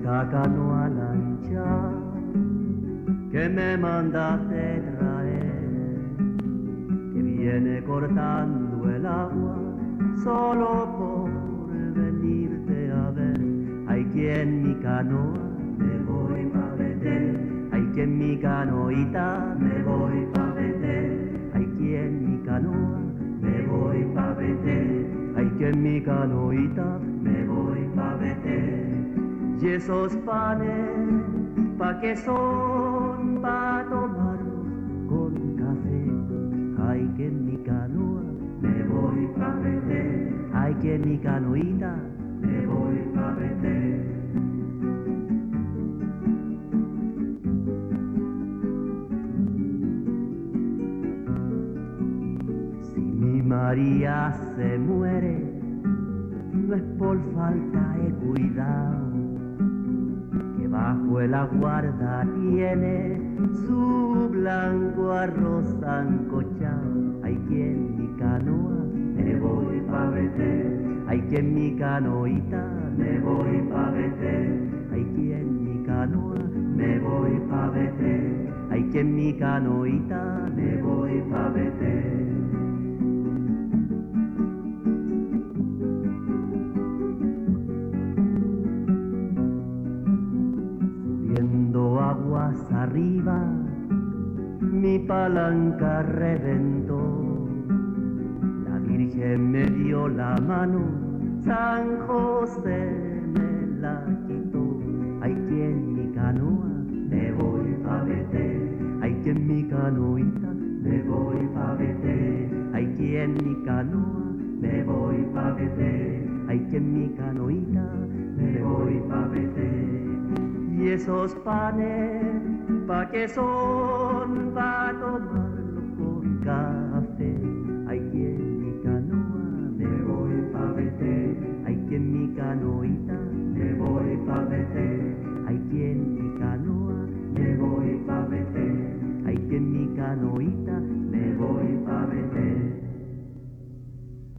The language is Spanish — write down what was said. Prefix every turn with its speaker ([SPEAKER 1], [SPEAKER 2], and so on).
[SPEAKER 1] esa canoa lancha que me mandaste traer, que viene cortando el agua solo por venirte a ver. Hay que en mi canoa me voy pa' vender, hay que en mi canoita me voy pa' vender, hay que en mi canoa me voy pa' vender, hay que en mi canoita me voy pa' vender. Y esos panes, ¿pa' qué son? Pa' tomarlos con café. Hay que en mi canoa me voy pa' vender, hay que en mi canoita me voy pa' vender. Si mi María se muere, no es por falta de cuidado, que bajo el aguarda tiene su blanco arroz sancochado. Hay que en mi canoa me voy pa' vender, hay que en mi canoita me voy pa' vender, hay que en mi canoa me voy pa' vender, hay que en mi canoita me voy pa' vender. Subiendo aguas arriba, mi palanca reventó. La Virgen me dio la mano, San José me la quitó. Hay que en mi canoa me voy pa' vender, hay que en mi canoita me voy pa' vender, hay que en mi canoa me voy pa' vender, hay que en mi canoita me voy pa' vender. Y esos panes, ¿pa' qué son? Pa' tomar